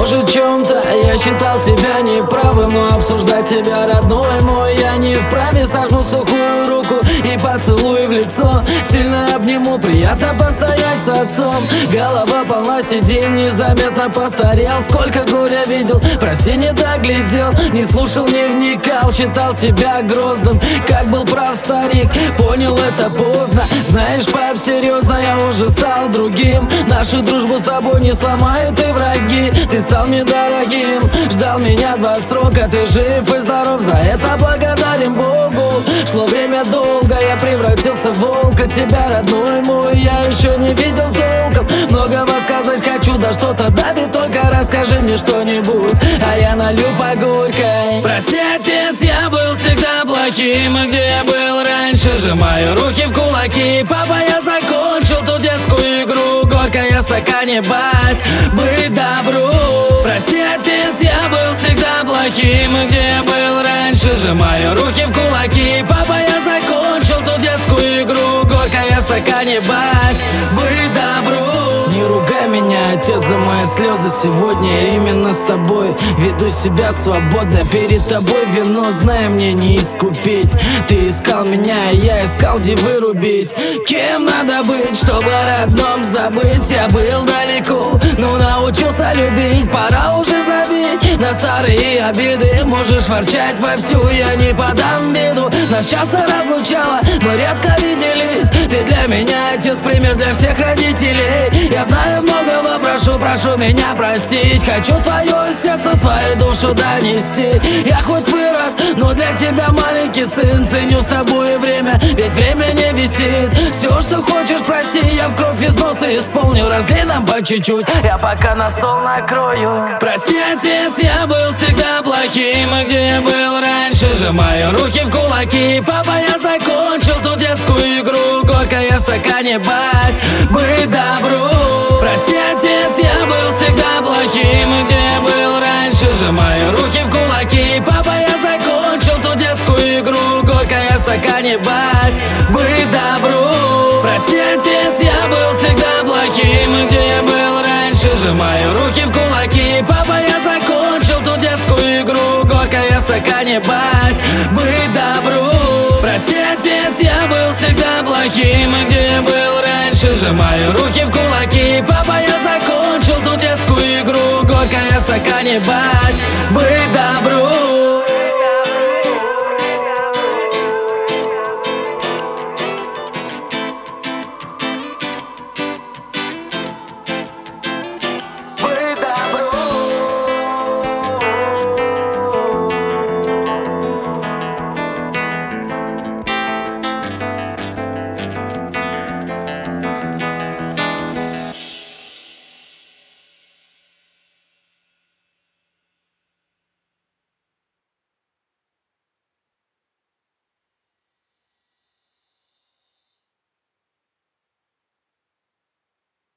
Может, в чем-то я считал тебя неправым, но обсуждать тебя, родной мой, я не вправе. Сожму сухую руку и поцелую в лицо, сильно обниму, приятно постоять с отцом. Голова полна седин, незаметно постарел. Сколько горя видел, прости, не доглядел. Не слушал, не вникал, считал тебя грозным. Как был прав старик, понял это поздно. Знаешь, пап, серьезно, я уже стал другим. Нашу дружбу с тобой не сломают и враги. Ты стал мне дорогим, ждал меня 2 срока. Ты жив и здоров, за это благодарен Богу. Шло время долго, я превратился в волка. Тебя, родной мой, я еще не видел толком. Многого сказать хочу, да что-то давит. Только расскажи мне что-нибудь, а я налью по горькой. Прости, отец, я был всегда плохим. И где я был раньше, сжимаю руки в кулаки. Папа, я закончил ту детскую игру. Горькая в стакане, бать, быть добру. Прости, отец, я был всегда плохим. И где я был раньше, сжимаю руки в кулаки. Папа, я закончил ту детскую игру. Горькая в стакане, бать, быть добру. Не ругай меня, отец, за мои слезы. Сегодня я именно с тобой веду себя свободно. Перед тобой вино, знай, мне не искупить. Ты искал меня, и я искал, где вырубить. Кем надо быть, чтобы о родном забыть? Я был далеко, но научился любить. Пора уже забить на старые обиды. Можешь ворчать вовсю, я не подам виду. Нас часто разлучало, мы редко виделись. Ты для меня отец, пример для всех родителей. Я знаю, многого прошу меня простить. Хочу твое сердце, свою душу донести. Я хоть вырос, но для тебя маленький сын. Ценю с тобой время, ведь время не висит. Все, что хочешь, проси, я в кровь из носа исполню. Разлей нам по чуть-чуть, я пока на стол накрою. Прости, отец, я был всегда плохим. И где я был раньше, сжимаю руки в кулаки. Папа, я закончил ту детскую игру. Горькая в стакане, бать, быть добру. Прости, отец, я был всегда плохим. И где я был раньше, сжимаю руки в кулаки. Папа, я закончил ту детскую игру. Горькая в стакане, бать, быть добру. Прости, отец, я был всегда плохим. И где я был раньше, сжимаю руки в кулаки. Папа, я закончил ту детскую игру. Горькая в стакане, бать, быть добру. Прости, отец, я был всегда плохим. И где я был раньше, сжимаю руки в кулаки. Папа, я закончил ту детскую игру. Горькая в стакане, бать, быть добру.